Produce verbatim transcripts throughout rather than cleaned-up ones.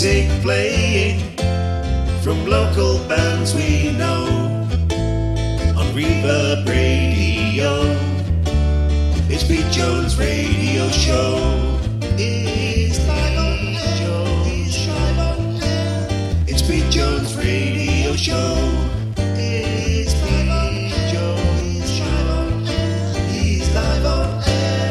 music playing from local bands we know on Reverb Radio. It's Pete Jones' radio show. It's live on air. It's live on air. It's Pete Jones' radio show. It's live on air. It's live on air. He's live on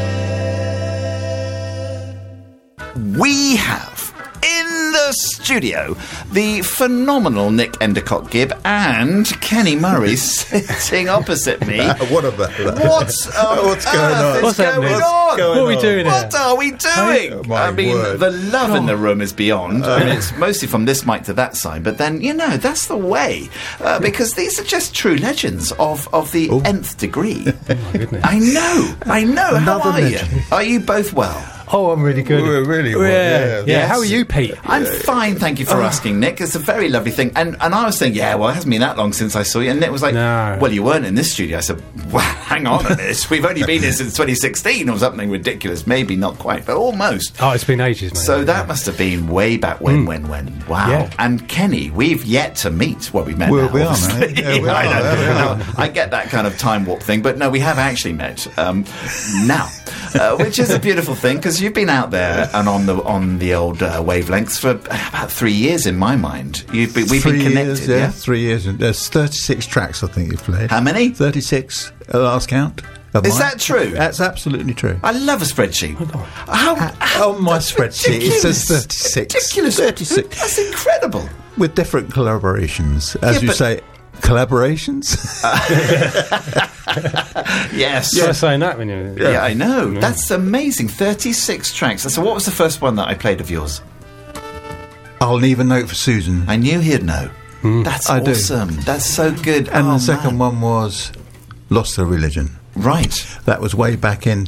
air. We have in the studio the phenomenal Nick Endicott-Gibb and Kenny Murray sitting opposite me. What about that? What's, um, What's going on? What's What's going happening? on? Going What are we on? doing here? What are we doing? Oh, my I mean, word. the love in the room is beyond. I mean, it's mostly from this mic to that side, but then, you know, that's the way. Uh, because these are just true legends of, of the Oh. nth degree. Oh, my goodness. I know, I know. How Another are legend. you? Are you both well? Oh, I'm really good. We're really well, Yeah, yeah. yeah. How are Yes. you, Pete? I'm fine, thank you for asking, Nick. It's a very lovely thing. And and I was saying, yeah, well, it hasn't been that long since I saw you. And Nick was like, No. well, you weren't in this studio. I said, well, hang on a minute. We've only been here since twenty sixteen or something ridiculous. Maybe not quite, but almost. Oh, it's been ages, mate. So that must have been way back when, when, when. Wow. Yeah. And Kenny, we've yet to meet. Well, we've met Well, now, we are, obviously. mate. Yeah, we I are, know. yeah, we are. No, I get that kind of time warp thing, but no, we have actually met um, now, uh, which is a beautiful thing because you've been out there and on the on the old uh, wavelengths for about three years in my mind. You've been, we've three been connected, years, yeah, yeah? three years. And there's thirty-six tracks, I think you've played. How many? thirty-six at last count. of Is mine. that true? That's absolutely true. I love a spreadsheet. How, how, On my that's spreadsheet, it says ridiculous. thirty-six. Ridiculous. thirty-six. That's incredible. With different collaborations. As Yeah, you but- say, collaborations? Yes. You're saying that when you. Yeah, I know. That's amazing. thirty-six tracks. So what was the first one that I played of yours? I'll leave a note for Susan. I knew he'd know. That's I do. awesome. That's so good. And Oh, the second man. one was Lost Their Religion. Right. That was way back in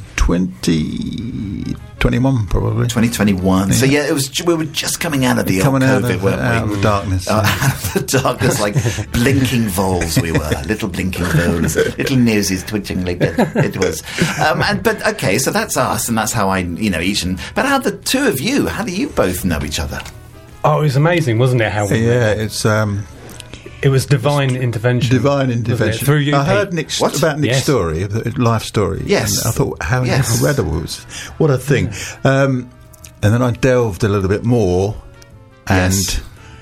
twenty twenty-one, probably. twenty twenty-one. So yeah, it was. We were just coming out of the Coming old out COVID, of, weren't out we? of the darkness. Uh, out of the darkness, like blinking voles we were, little blinking voles, little noses twitching like that. It was. Um, and but okay, so that's us, and that's how I, you know, each and. But how the two of you? How do you both know each other? Oh, it was amazing, wasn't it? How we yeah, met? it's um, It was divine intervention. divine wasn't it? intervention. Through you, I heard Pete. Nick's, What? about Nick's Yes. story, the life story. Yes. And I thought, how Yes. incredible it was. What a thing. Um, and then I delved a little bit more, and Yes.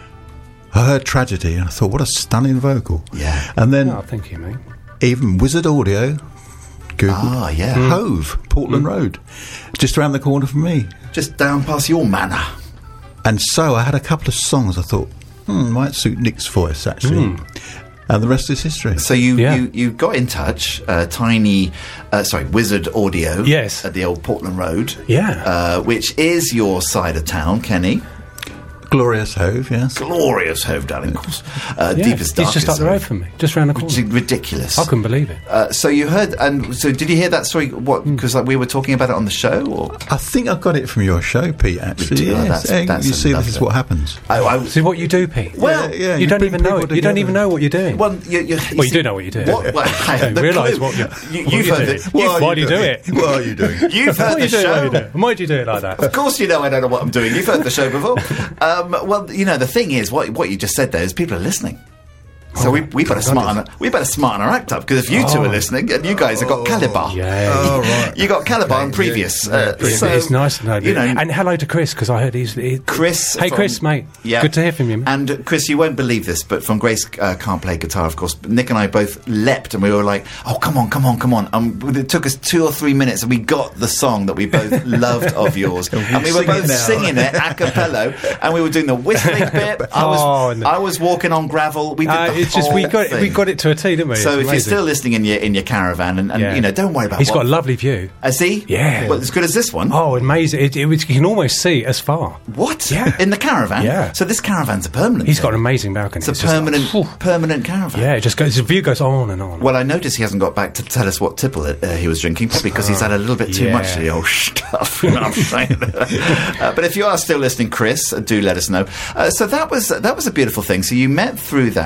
I heard Tragedy, and I thought, what a stunning vocal. Yeah. And then Oh, thank you, mate. even Wizard Audio, Google, Ah, yeah. Hove, Portland Road, just around the corner from me. Just down past your manor. And so I had a couple of songs I thought, hmm, might suit Nick's voice, actually. Hmm. And the rest is history. So you, Yeah. you, you got in touch, uh, Tiny, uh, sorry, Wizard Audio. Yes. At the old Portland Road. Yeah. Uh, which is your side of town, Kenny. Glorious Hove, yes. Glorious Hove, darling, of course. Uh, Yeah. Deepest, It's darkest just up the road Hove. from me, just round the Which corner. is ridiculous. I couldn't believe it. Uh, so you heard, and so did you hear that story? What? Hmm. Because like we were talking about it on the show, or I think I got it from your show, Pete, actually. Oh, Yes. that's- Hey, that's you see, lovely. this is what happens. I, I See what you do, Pete. well, Yeah, yeah, you don't bring even know people it. You don't together. even know what you're doing. well, you, you, Well, you do know what you're doing. What, well, I don't the realise clue- what you- you, what you've you're heard doing. the, What are Why do you do doing? it? What are you doing? you've Why heard do the you do it? Why do show. you do it? Why do you do it like that? Of course, you know I don't know what I'm doing. You've heard the show before. Um, well, you know the thing is, what what you just said there is people are listening. So Oh, we we better God, smarten our- we better smarten our act up because if you two Oh. are listening and you guys have got Calibar, Yeah. Oh, right. you got Calibar Okay, on previous. yeah, yeah, uh, previous. so, it's nice to know. You know, and hello to Chris, because I heard he's... He, Chris. Hey, from- Chris, mate. Yeah. Good to hear from you, mate. And uh, Chris, you won't believe this, but from Grace uh, Can't Play Guitar, of course, Nick and I both leapt and we were like, oh, come on, come on, come on. And it took us two or three minutes and we got the song that we both loved of yours. And we were sing it both now. singing it a cappella and we were doing the whistling bit. I was, Oh, no. I was walking on gravel. We did Uh, the it's just we whole got thing. we got it to a T, didn't we? So It's if you're amazing. still listening in your in your caravan, and, and Yeah. you know, don't worry about. He's what, got a lovely view. Has he? Yeah. Well, as good as this one. Oh, amazing! It, it, was- you can almost see as far. What? Yeah. In the caravan. Yeah. So this caravan's a permanent. He's thing. got an amazing balcony. It's a just like, permanent, phew. permanent caravan. Yeah, it just goes. The view goes on and on. Well, I noticed he hasn't got back to tell us what tipple uh, he was drinking, probably because he's had a little bit too Yeah. much of the old stuff. You know what I'm saying? uh, but if you are still listening, Chris, uh, do let us know. Uh, so that was that was a beautiful thing. So you met through that uh,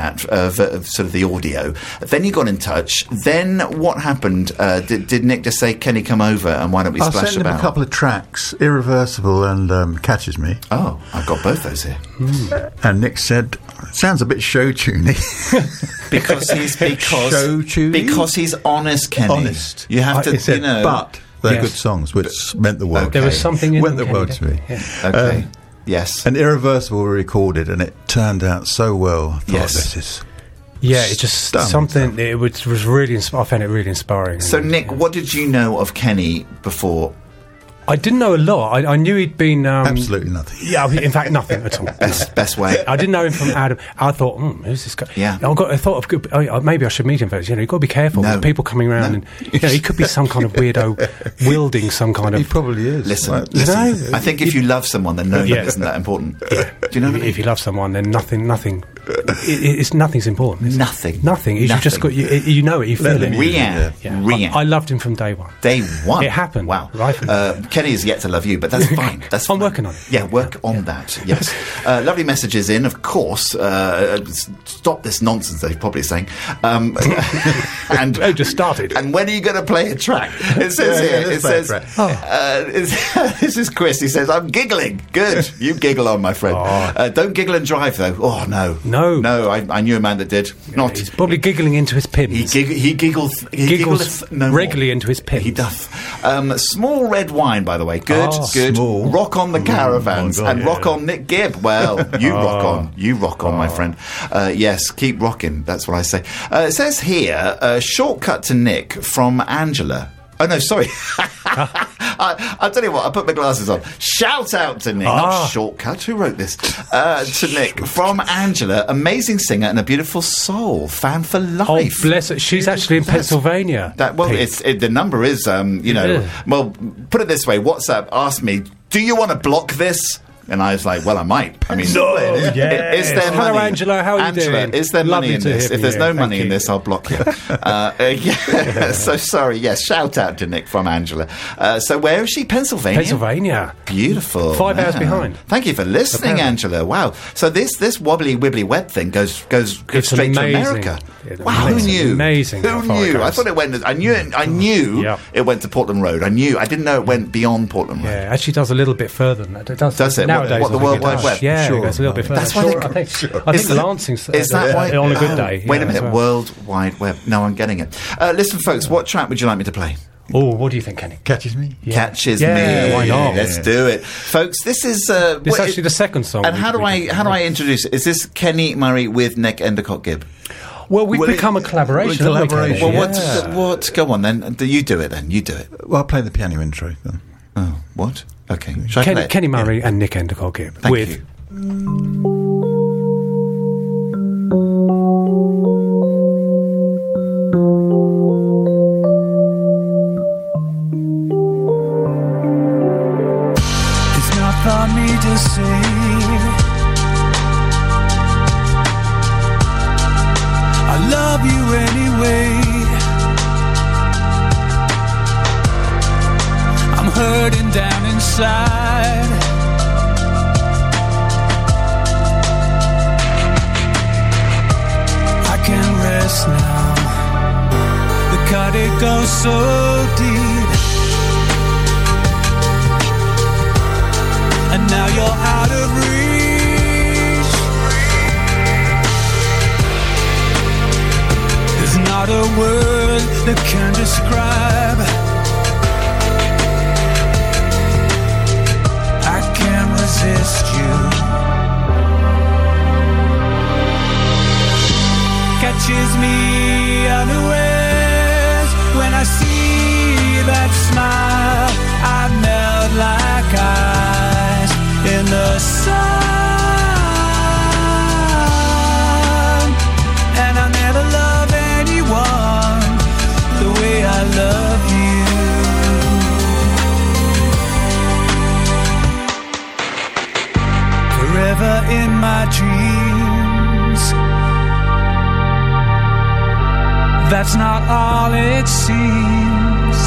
uh, v- sort of the audio. Then you got in touch. Then what happened? Uh, did, did Nick just say, "Can you come over and why don't we I splash sent him about?" a couple of tracks, Irreversible and um, Catches Me. Oh, I've got both those here. And Nick said, sounds a bit show tuney. Because he's because Show tuney? because he's honest, Kenny. Honest. You have I- to, he said, you know. but they're Yes. good songs, which meant the world. Okay. There was something in Went them, the world Kenny, to me. yeah. okay. Um, yes. And Irreversible were recorded, and it turned out so well. I thought, Yes. this is... Yeah, it just Stunning something. stuff. It was, was really. Insp- I found it really inspiring. So, And, Nick, yeah. what did you know of Kenny before? I didn't know a lot. I, I knew he'd been um, Absolutely nothing. Yeah, in fact, nothing at all. Best best way. I didn't know him from Adam. I thought, hmm, who's this guy? Yeah. I got. I thought of good. Oh, maybe I should meet him first. You know, you've got to be careful. No. There's people coming around, No. and you know, he could be some kind of weirdo wilding some kind He of. probably is. Listen, Right. listen. No. I think if you love someone, then knowing Yeah. them isn't that important. Do you know what I mean? If you love someone, then nothing, nothing. It, it's nothing's important. It's Nothing. Nothing. You've just got. Nothing. You, you know it. You feel Let it. them Rian. Yeah. Rian. I, I loved him from day one. Day one. It happened. Wow. Right from Uh, Kenny has yet to love you, but that's fine. That's I'm fine. working on it. Yeah, work on that. Yes. Uh, lovely messages in, of course. Uh, s- stop this nonsense, they're probably saying. Um, and Oh, just started. And when are you going to play a track? It says Yeah, yeah, here. let's It play a says. track. Uh, it's- this is Chris. He says, "I'm giggling." Good. You giggle on, my friend. Uh, don't giggle and drive, though. Oh no. No. No. I, I knew a man that did. Not. He's probably giggling into his pins. He, gig- he giggles. He Giggles giggleth no more. regularly into his pins. He does. Um, small red wine, by the way. Good, Oh, good. small. Rock on the caravans my God, and yeah. rock on Nick Gibb. Well, you rock on. You rock on, my friend. Uh, yes, keep rocking. That's what I say. Uh, it says here, uh, shortcut to Nick from Angela. Oh, no, sorry. I, I'll tell you what, I put my glasses on. Shout out to Nick. Ah. Not shortcut. Who wrote this? Uh, to Nick from Angela. Amazing singer and a beautiful soul. Fan for Oh, life. bless her. She's actually in That's- Pennsylvania. That well, Pete. it's it, the number is um, you know. Yeah. Well, put it this way: WhatsApp asked me, "Do you want to block this?" And I was like, "Well, I might." I mean, No, i- yes. is there Hello, money? Angela, how are you Angela, doing? is there Lovely money in to this? hear If from there's you. no Thank money in you. this, I'll block you. uh, uh, yeah. So sorry. Yes. Shout out to Nick from Angela. Uh, so where is she? Pennsylvania. Pennsylvania. Beautiful. Five hours Wow. behind. Thank you for listening, Apparently. Angela. Wow. So this this wobbly wibbly web thing goes goes, goes It's straight amazing. to America. It's Wow. amazing. Who knew? Amazing Who how far it knew? I goes. thought it went. I knew. It, I knew Yep. it went to Portland Road. I knew. I didn't know it went beyond Portland Road. Yeah, actually does a little bit further than that. It does, Does it? Nowadays, What, the I think World it Wide does. Web? Yeah, Sure. it goes a little bit further. That's why Sure, they- I think, Sure. I Is think that- Lansing's Is that uh, why? on a good oh, day. Wait yeah, a minute. as well. World Wide Web. No, I'm getting it. Uh, listen, folks. What track would you like me to play? Oh, what do you think, Kenny? Catches Me? Yeah. Catches Yeah, me. why not? Let's do it, folks. This is uh, This is what- actually the second song. And we- how do we I did. how do I introduce it? Is this Kenny Murray with Nick Endicott Gibb? Well, we've Well, it- become a collaboration. well, haven't we, collaboration, Kenny? Well, Yeah. what? What? Go on then. Do you do it then? You do it. Well, I'll play the piano intro then. Oh, what? Okay. Shall I Kenny, play it? Kenny Murray and Nick Endicott Gibb Thank with you. It's not for me to say. I love you anyway. I'm hurting down inside. I can't rest now. The cut it goes so deep. And now you're out of reach. There's not a word that can describe. I can't resist you. Catches me unawares when I see that smile. I melt like ice in the sun, and I'll never love anyone the way I love you. Forever in my dreams, that's not all it seems.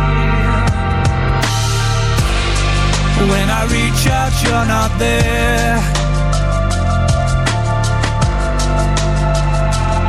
When I reach out, you're not there.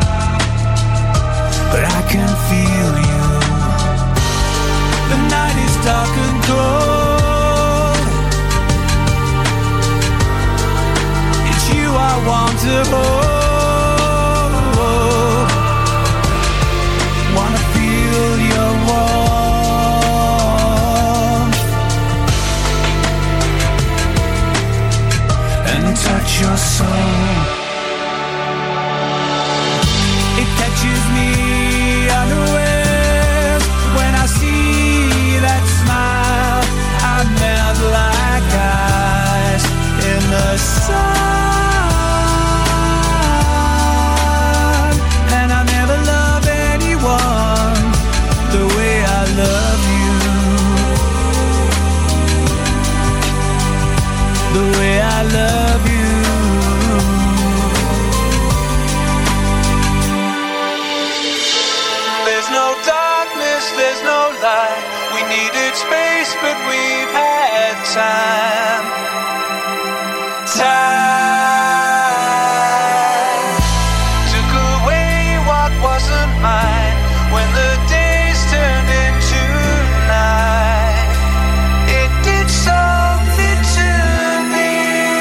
us, there's no lie. We needed space, but we've had time. Time took away what wasn't mine. When the days turned into night, it did something to me.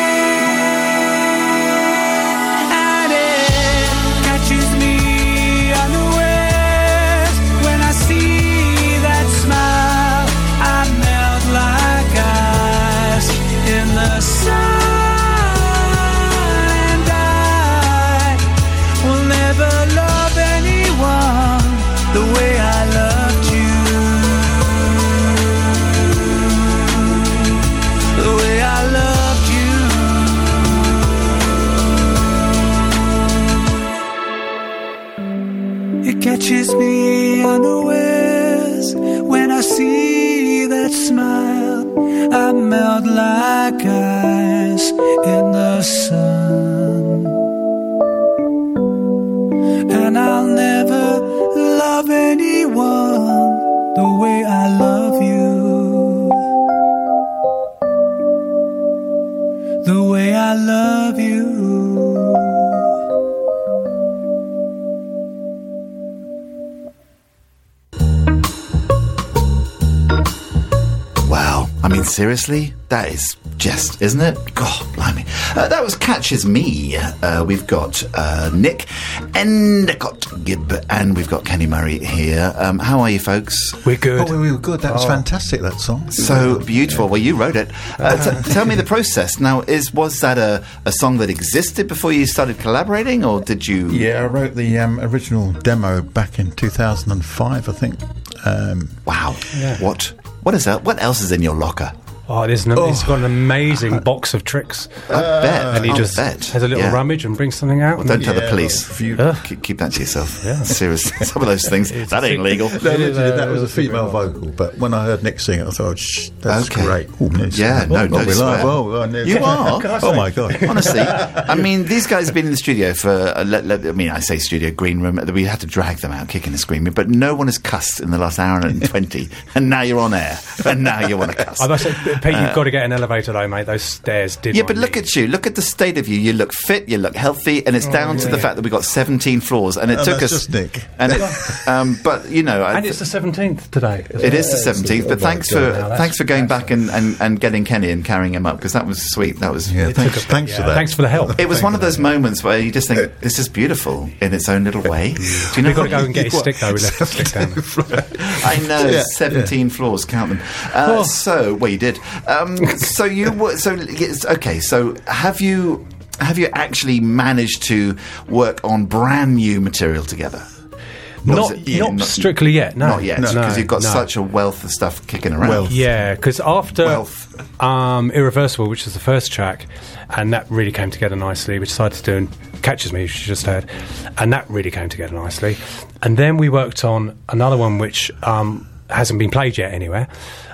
And it catches me unawares. When I see that smile, I melt like ice in the sun. And I will never love anyone the way I loved you, the way I loved you. It catches me unawares when I see that smile. I melt like ice in the sun. And I'll never love anyone the way I love you, the way I love you. Wow. I mean, seriously? That is just, isn't it? God, blimey. Uh, that was Catches Me. Uh, we've got uh, Nick Endicott Gibb, and we've got Kenny Murray here. Um, how are you, folks? We're good. Oh, we were good. That was Oh. fantastic, that song. So beautiful. Well, you wrote it. Uh, t- tell me the process. Now, is was that a, a song that existed before you started collaborating, or did you... Yeah, I wrote the um, original demo back in two thousand five, I think. Um, Wow. What? What is that? What else is in your locker? Oh, there's an, he's got an amazing box of tricks. I bet. And he I'll just bet. has a little Yeah. rummage and brings something out. Well, don't and- tell the Yeah, police. if you- Huh? Keep, keep that to yourself. Yeah. Seriously. Some of those things, that ain't legal. no, It is, literally, uh, that was a it's a female female vocal, but when I heard Nick sing it, I thought, shh, that's Okay. great. Ooh, Nick's Yeah, singing. no, Oh, don't we swear. laugh. Oh, oh, Nick. You are? Oh, my God. Honestly, I mean, these guys have been in the studio for. Uh, let, let, I mean, I say studio, green room. We had to drag them out, kicking and screaming. But no one has cussed in the last hour and twenty, and now you're on air, and now you want to cuss. I must say, Pete, you've got to get an elevator though, mate. Those stairs did. Yeah, my but look knee. at you. Look at the state of you. You look fit. You look healthy, and it's down to the fact that we got seventeen floors, and it Oh, took that's us. just Nick. And it, um, but you know, I, And it's the seventeenth today. as It well. is the seventeenth, but Oh my thanks God. for Now that's- thanks for going that's back and, and, and getting Kenny and carrying him up, because that was sweet. That was Yeah, It thanks, took a bit, thanks for yeah. that. Thanks for the help. It was one of those moments where you just think, this is beautiful in its own little way. Do you know We've got to go what- and get his stick though. We left his stick down. I know, Yeah, seventeen floors, count them. Uh, Oh. So, well, you did. Um, so you were, so, yes, okay, so have you, have you actually managed to work on brand new material together? Or Not, is it- yeah, not strictly yet. No, Not yet, because no, you've got no. such a wealth of stuff kicking around. Wealth. Yeah, because after Wealth. um, Irreversible, which was the first track, and that really came together nicely, we decided to do Catches Me, which you just heard, and that really came together nicely. And then we worked on another one which um, hasn't been played yet anywhere,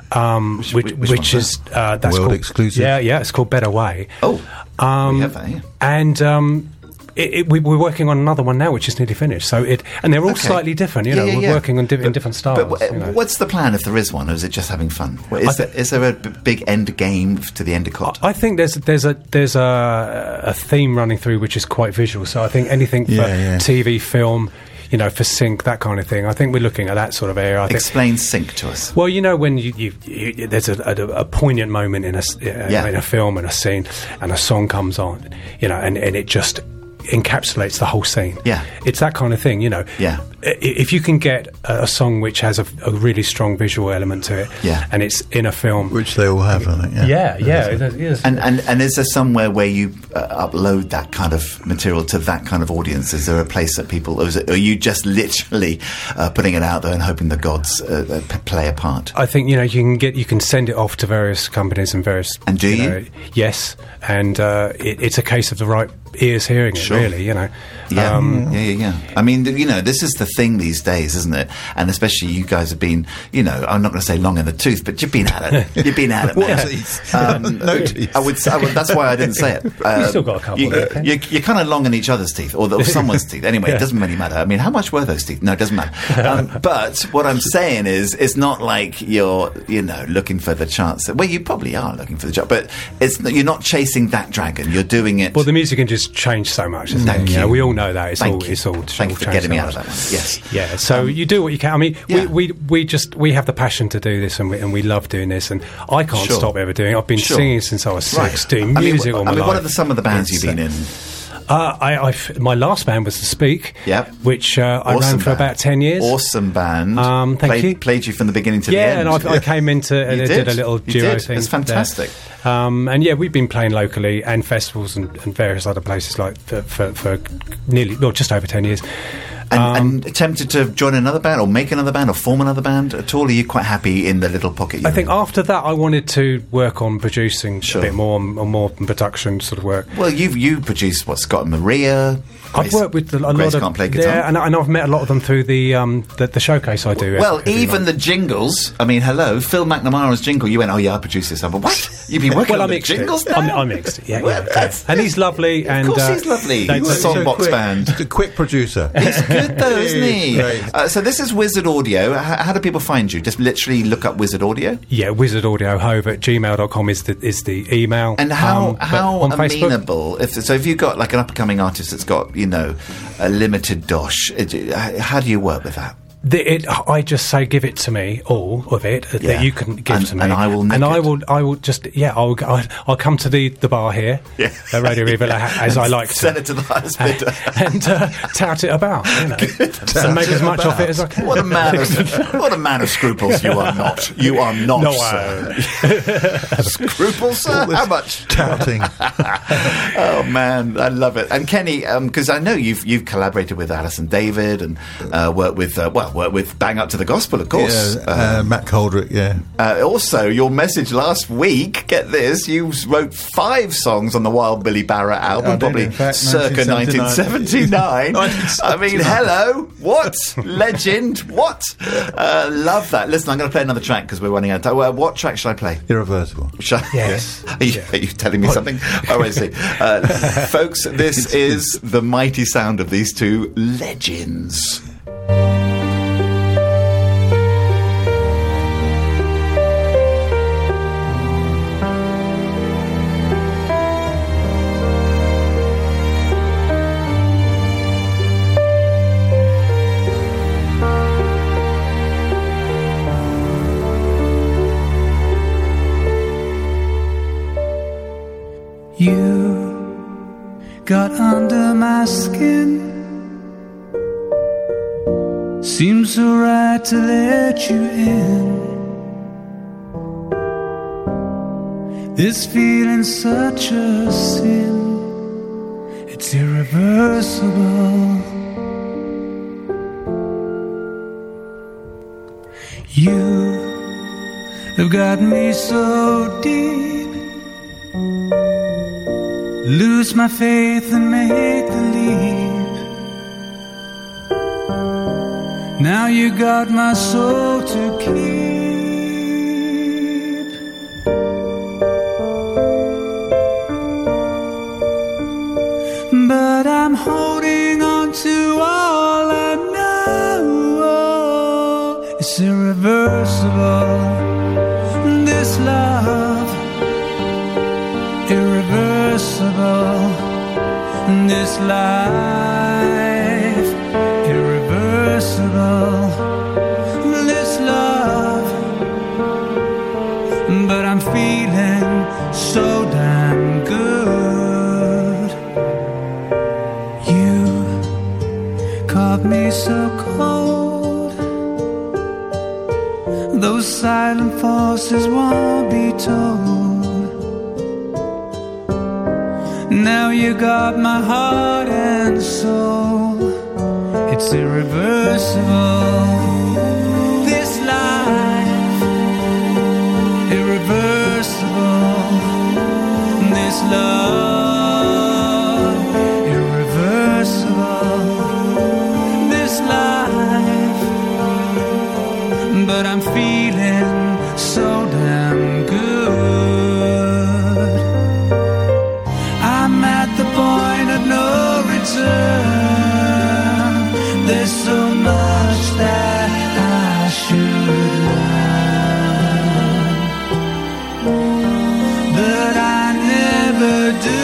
um, Which- which, which which, one's is uh, that's World called, exclusive? Yeah, yeah, it's called Better Way. Oh, Um, we have that, yeah. And um, it, it, we, we're working on another one now, which is nearly finished. So it, and they're all Okay. slightly different. You Yeah, know, yeah, we're yeah. working on diff- in different styles. But w- you know. what's the plan if there is one, or is it just having fun? What, Is, I there, is there a b- big end game to the Endicott? I think there's there's a there's a, a theme running through which is quite visual. So I think anything for Yeah, yeah. T V, film, you know, for sync, that kind of thing. I think we're looking at that sort of area. I think. Explain sync to us. Well, you know, when you, you, you there's a, a, a poignant moment in a s- uh, Yeah. in a film and a scene, and a song comes on, you know, and, and it just encapsulates the whole scene. Yeah. It's that kind of thing, you know. Yeah. I- If you can get a, a song which has a, a really strong visual element to it, Yeah. and it's in a film, Which they all have, I think. Yeah, yeah, yeah, it is. And, and and is there somewhere where you uh, upload that kind of material to that kind of audience? Is there a place that people, or is it, are you just literally uh, putting it out there and hoping the gods uh, uh, p- play a part? I think you know you can get you can send it off to various companies and various. And do you? know, yes, and uh, it, it's a case of the right ears hearing it, Sure. really, you know. Yeah, Um, yeah, yeah, yeah. I mean, th- you know, this is the thing these days, isn't it? And especially you guys have been, you know, I'm not going to say long in the tooth, but you've been at it. You've been at it, What man. teeth? Um, No teeth. I would, say, I would. That's why I didn't say it. Um, still got a couple You, there, Ken. you're you're kind of long in each other's teeth, or, the, or someone's teeth. Anyway, it doesn't really matter. I mean, how much were those teeth? No, it doesn't matter. Um, but what I'm saying is, it's not like you're, you know, looking for the chance. Well, you probably are looking for the chance, but it's you're not chasing that dragon. You're doing it. Well, the music can just change so much, isn't Thank it? you. know, we all know that. It's Thank all, you. it's all. Thank you all for changed getting so me out of much. that one. Yes. Yeah, so you do what you can. I mean, yeah. we, we we just we have the passion to do this, and we, and we love doing this, and I can't Sure. stop ever doing it. I've been Sure. singing since I was Right. six, doing I mean, music wh- all my I mean, life. what are the, some of the bands It's, you've been uh, in? Uh, I, I've, my last band was The Speak, Yep. which uh, I Awesome ran for band. about ten years. Awesome band. Um, thank played, you. Played you from the beginning to Yeah, the and end. I, I came into and You I did. did. a little You duo did. thing. It's fantastic. there. Um, and yeah, we've been playing locally and festivals and, and various other places like for, for, for nearly, well, just over ten years. And, Um, and attempted to join another band, or make another band, or form another band at all? Are you quite happy in the little pocket? You're I think in? after that, I wanted to work on producing Sure. a bit more, or more production sort of work. Well, you've you produced what Scott and Maria. I've Grace- worked with a, a Grace lot of can't play guitar. yeah, and, I- and I've met a lot of them through the um, the, the showcase I do. Well, every- every even month. the jingles. I mean, hello, Phil McNamara's jingle. You went, oh yeah, I produced this. I went, what? You've been working well, I on the mixed it. jingles now? I'm- I mixed it. Yeah, Well, yeah, that's- yeah. And he's lovely. Of and course uh, he's lovely. they- He's a they- songbox quick, band. A quick producer. He's good though, isn't he? Great. Uh, so this is Wizard Audio. H- how do people find you? Just literally look up Wizard Audio. Yeah, Wizard Audio Hove at gmail dot com is the is the email. And how Um, but how on Facebook? amenable? If so, if you've got like an up and coming artist that's got you know a limited dosh, it, h- how do you work with that? The, it, I just say, give it to me, all of it uh, Yeah. that you can give And- to me, and I will nick and I it. will, I will just, yeah, I'll, go- I'll, I'll come to the, the bar here, Yeah. at Radio River, as I like to, Send it to the highest bidder. and uh, tout it about, you know, and make as much of it as I can. What a man of what a man of scruples you are not. You are not, No, sir. Scruples, sir? How much? Touting. Oh man, I love it. And Kenny, because I know you've you've collaborated with Alison David and uh, worked with uh, well worked with Bang Up to the Gospel, of course. Yeah, uh, Matt Coldrick, yeah. Uh, also, your message last week, get this, you wrote five songs on the Wild Billy Barrett album, I did, probably in fact, circa nineteen nineteen seventy-nine. seventy-nine. I mean, hello, what? Legend, what? Uh, love that. Listen, I'm going to play another track because we're running out of time. Uh, what track should I play? Irreversible. Shall I- Yes. Are you, are you telling me something? Oh, I see. Uh, folks, this is the mighty sound of these two legends. You got under my skin. Seems so right to let you in. This feeling's such a sin. It's irreversible. You have got me so deep. Lose my faith and make the leap. Now you got my soul to keep. But I'm holding on to all I know. It's irreversible, this love. Irreversible, this life. Irreversible, this love. But I'm feeling so damn good. You caught me so cold. Those silent forces won't be told. Now you got my heart and soul. It's irreversible, this life. Irreversible, this love. but I'm feeling so damn good. I'm at the point of no return. There's so much that I should learn, but I never do.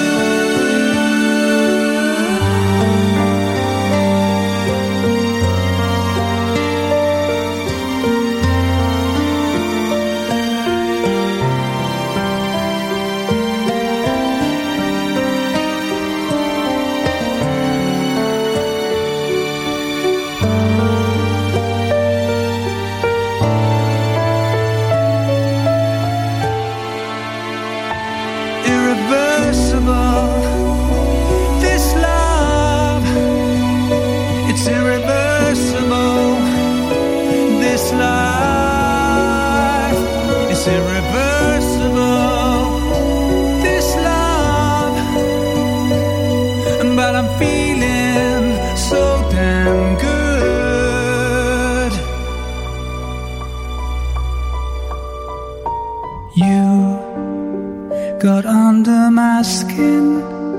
Got under my skin.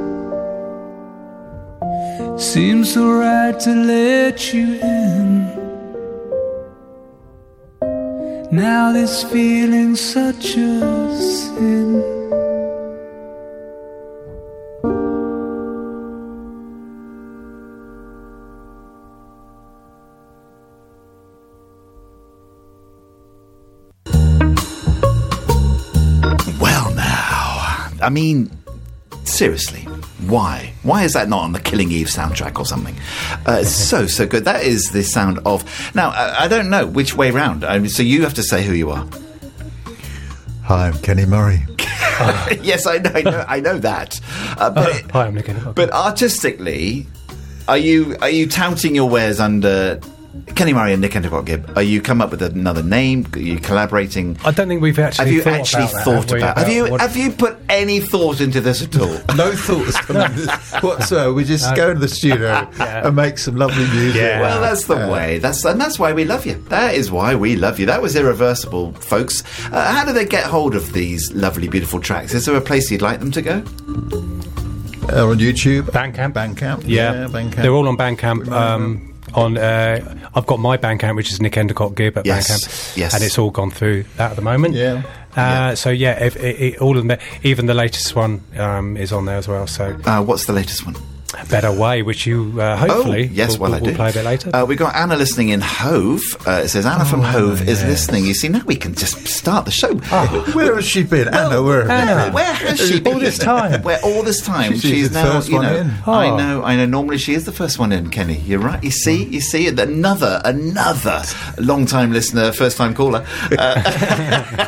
Seems so right to let you in. Now this feeling's such a sin. I mean, seriously, why? Why is that not on the Killing Eve soundtrack or something? Uh, it's so, so good. That is the sound of... Now, I, I don't know which way round. I mean, so you have to say who you are. Hi, I'm Kenny Murray. Yes, I know, I know, I know that. Uh, but, uh, hi, I'm Nick Endicott. But artistically, are you are you touting your wares under... Kenny Murray and Nick Endicott Gibb, are you come up with another name? Are you collaborating? I don't think we've actually have you thought actually about thought that, about, have, have you what have you put any thought into this at all? No thoughts whatsoever. We just no. go to the studio yeah. and make some lovely music. Yeah. Well, that's the uh, way. That's and that's why we love you. That is why we love you. That was Irreversible, folks. Uh, how do they get hold of these lovely, beautiful tracks? Is there a place you'd like them to go? Uh, on YouTube, Bandcamp. Bandcamp. Yeah, yeah Bandcamp. They're all on Bandcamp. Um, on, uh, I've got my Bandcamp, which is Nick Endicott Gibb at yes. Bandcamp, yes. and it's all gone through that at the moment. Yeah. Uh, yeah. So yeah, if, if, if, all of them, even the latest one um, is on there as well. So, uh, what's the latest one? Better Way, which you uh, hopefully oh, yes, will, well, will, I will play a bit later. Uh, we've got Anna listening in Hove. Uh, it says Anna oh, from Hove is yes. listening. You see, now we can just start the show. Oh, where has she been, well, Anna? Where, Anna, where has she been? All this time. Where all this time? She's, she's the now, first you one know. in. Oh. I Oh. know, I know. Normally she is the first one in. Kenny, you're right. You see, you see, another, another long-time listener, first-time caller. Uh,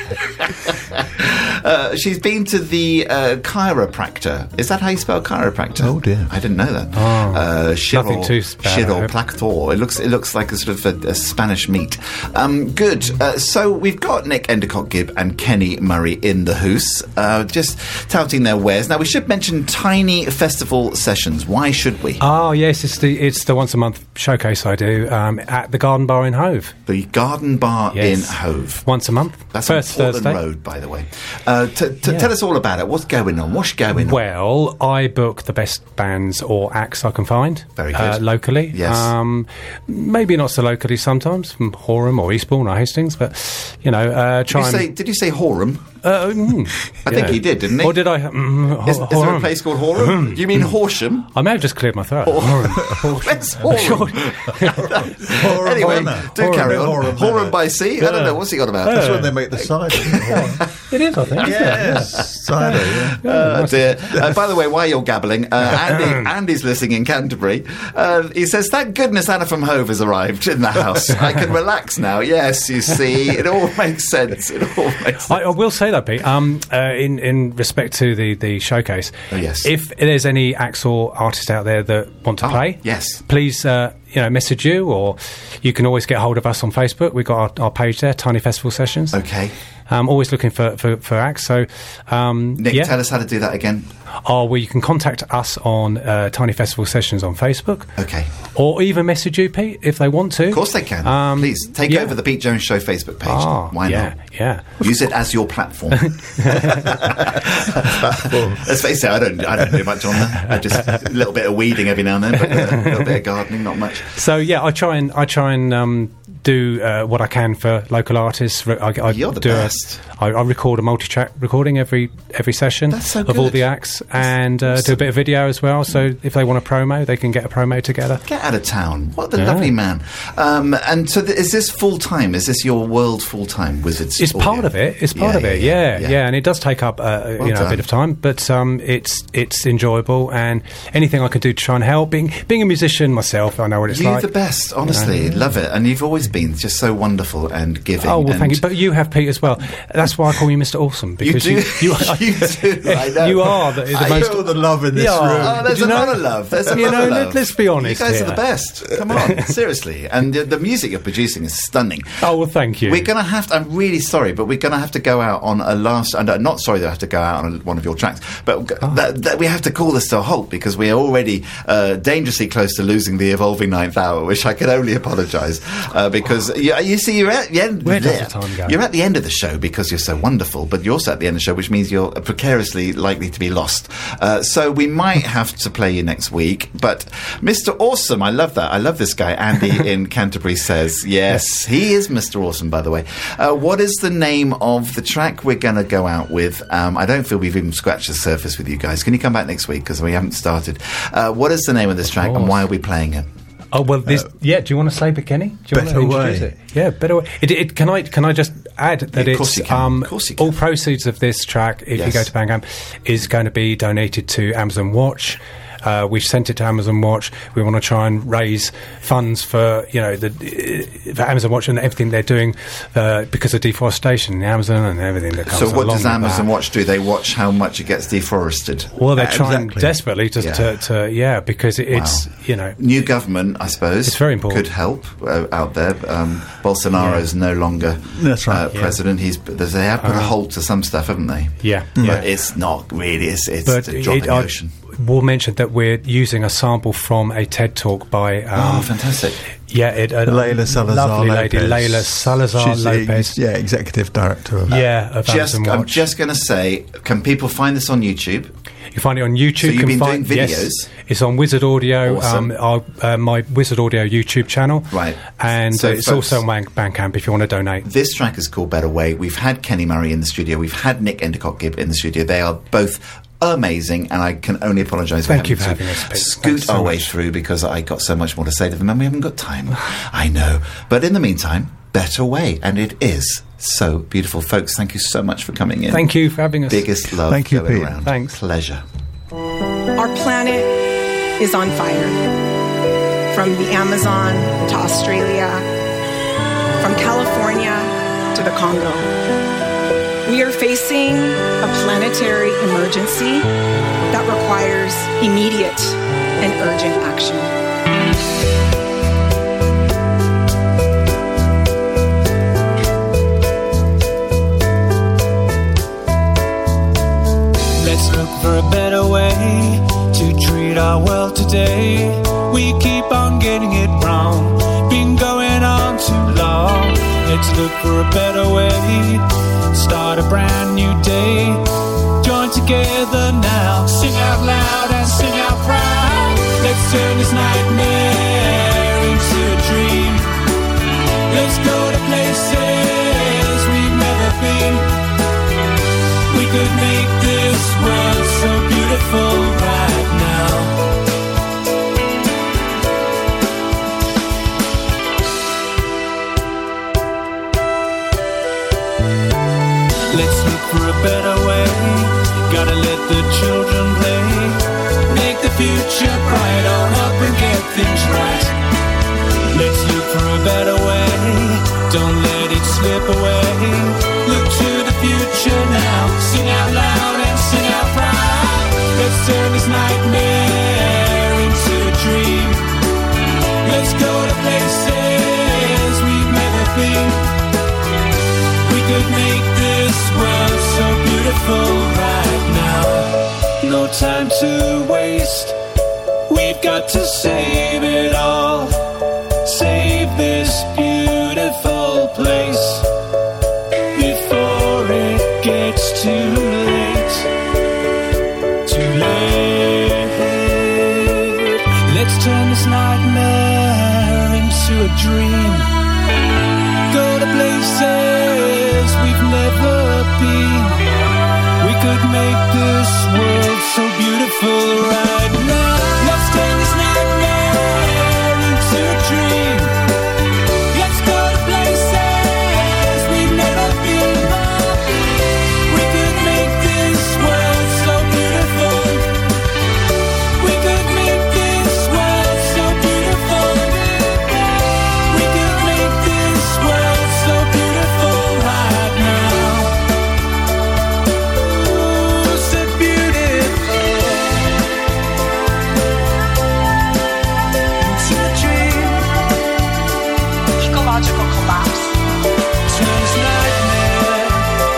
uh, she's been to the uh, chiropractor. Is that how you spell chiropractor? Oh dear, I didn't know that. Oh. Uh, Nothing too Chiro Plactor. It looks it looks like a sort of a, a Spanish meat. Um, good. Uh, so we've got Nick Endicott Gibb and Kenny Murray in the house, uh, just touting their wares. Now we should mention Tiny Festival Sessions. Why should we? Oh yes, it's the it's the once a month showcase I do um, at the Garden Bar in Hove. The Garden Bar yes. in Hove. Once a month. That's first on Portland Thursday. Road, by the way. Uh, t- t- yeah. Tell us all about it. What's going on? What's going on? Well, I book the best bands or acts I can find. Very good. Uh, locally. Yes. Um, maybe not so locally sometimes, from Horham or Eastbourne or Hastings, but, you know, uh, try did you, and... say, did you say Horham? Uh, mm, I yeah. think he did, didn't he? Or did I... Mm, is, is there a place called Horham? Do you mean Horsham? I may have just cleared my throat. Where's Horham? Anyway, do Horham, carry on. Horham, Horham by sea? I don't know. What's he got about? That's when they make the cider. It is, I think. Yes, cider, yeah. Uh, dear. Uh, by the way, while you're gabbling, uh, Andy, Andy's listening in Canterbury. Uh, he says, thank goodness Anna from Hove has arrived in the house. I can relax now. Yes, you see, it all makes sense. It all makes sense. I, I will say that, Pete, um, uh, in, in respect to the, the showcase, oh, yes. if there's any acts or artists out there that want to oh, play, yes. please uh, you know, message you, or you can always get hold of us on Facebook. We've got our, our page there, Tiny Festival Sessions. Okay. Um, always looking for, for, for acts. So, um, Nick, yeah. tell us how to do that again. Oh, well, you can contact us on uh, Tiny Festival Sessions on Facebook. Okay. Or even message you, Pete, if they want to. Of course they can. Um, Please, take yeah. over the Pete Jones Show Facebook page. Oh, Why yeah, not? yeah. Use it as your platform. Let's face it, I don't, I don't do much on there. I just a little bit of weeding every now and then, but uh, a little bit of gardening, not much. So yeah, I try and I try and um, do uh, what I can for local artists. I, I You're the do best. A, I, I record a multi-track recording every every session That's so of all good. the acts, and uh, do a bit of video as well. So if they want a promo, they can get a promo together. Get out of town. What the Yeah. lovely man. Um, and so th- is this full time? Is this your world full time, Wizards? It's part Audio? of it. It's part Yeah, of it. yeah, Yeah, yeah. yeah, and it does take up uh, Well you know done. a bit of time, but um, it's it's enjoyable, and anything I can do to try and help. Being being a musician myself, I know what it's You're like. the best, honestly. Love it. And you've always been just so wonderful and giving. Oh well, and thank you. But you have Pete as well. That's why I call you Mister Awesome, You because do. you you, You do, I know. you are the, the I most. Feel the love in this Yeah. room. Oh, there's Do a you know- lot of love. There's a you lot know, of let- love. let's be honest You guys here. are the best. Come on, seriously. And the, the music you're producing is stunning. Oh well, thank you. We're going to have to, I'm really sorry, but we're going to have to go out on a last, and uh, not sorry that I have to go out on a, one of your tracks, but Oh. that, that we have to call this to a halt because we are already uh, dangerously close to losing the evolving ninth hour, which I can only apologise uh, because you, you see, you're at the end. Where does there. the time go? You're at the end of the show because you're so wonderful, but you're also at the end of the show, which means you're precariously likely to be lost. Uh, so we might have to play you next week, but Mister Awesome, I love that. I love this guy. Andy in Canterbury says, yes, he is Mister Awesome, by the way. Uh, what is the name of the track we're going to go out with? Um, I don't feel we've even scratched the surface with you guys. Can you come back next week? Because we haven't started. Uh, what is the name of this track and course. why are we playing it? Oh well, this yeah. Do you want to say it, Kenny? Do you Better want to introduce Way. it? Yeah, better way. It, it, can I can I just add that Yeah, of course it's you can. um Of course you can. all proceeds of this track, if Yes. you go to Bandcamp, is going to be donated to Amazon Watch. Uh, we've sent it to Amazon Watch. We want to try and raise funds for you know the uh, for Amazon Watch and everything they're doing uh, because of deforestation in Amazon and everything that comes So what along does with Amazon that. Watch do? They watch how much it gets deforested. Well, they're Uh, trying exactly. desperately to, Yeah. to, to yeah because it, it's Wow. you know New government, I suppose, It's very important. could help uh, out there. Um, Bolsonaro's no longer That's right. uh, president. He's there's- they have put a halt to some stuff, haven't they? yeah But yeah. it's not really. It's it's But a drop in it, the I ocean. will mention that we're using a sample from a TED talk by um, Oh, fantastic! yeah, it, uh, Layla Salazar lovely lady, Lopez. Layla Salazar She's the Lopez. ex- yeah, executive director of Yeah, of Just, Amazon I'm Watch. just going to say, can people find this on YouTube? You find it on YouTube. So you've can been find, doing yes, videos? it's on Wizard Audio, Awesome. um, our, uh, my Wizard Audio YouTube channel. Right. And So uh, it's folks- also on Ban- Bandcamp if you want to donate. This track is called Better Way. We've had Kenny Murray in the studio. We've had Nick Endicott-Gibb in the studio. They are both amazing, and I can only apologise for Thank you having for to having us, Pete. scoot Thanks so our way much. through because I got so much more to say to them, and we haven't got time. I know. But in the meantime, Better Way, and it is so beautiful. Folks, thank you so much for coming in. Thank you for having us. Biggest love Thank you, going Pete. around. Thanks. Pleasure. Our planet is on fire. From the Amazon to Australia, from California to the Congo. We are facing a planetary emergency that requires immediate and urgent action. Let's look for a better way to treat our world today. We keep on getting it wrong, been going on too long. Let's look for a better way, start a brand new day. Join together now, sing out loud and sing out proud. Let's turn this nightmare into a dream. Let's go to places we've never been. We could make this world so beautiful right now. Let's look for a better way. Gotta let the children play. Make the future bright, all up and get things right. Let's look for a better way. Don't let it slip away. Look to the future now. Sing out loud and sing out proud. Let's turn this nightmare into a dream. Let's go could make this world so beautiful right now. No time to waste. We've got to save it all. Save this beautiful place before it gets too late. Too late. Let's turn this nightmare into a dream. Go to places we've never been. We could make this world so beautiful right now. Let's turn this nightmare into a dream. Let's go to places we've never been. We could make this world so beautiful. We could make this world so beautiful. We could make this world so beautiful right now. Ooh, so beautiful. Into a dream. Ecological collapse. Turn this nightmare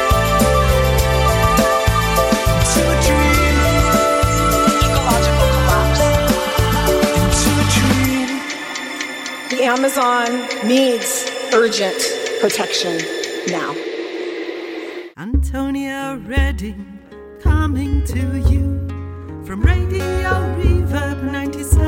into a dream. Ecological collapse. Into a dream. The Amazon needs urgent protection now. Antonia Redding coming to you from Radio Reverb ninety-seven.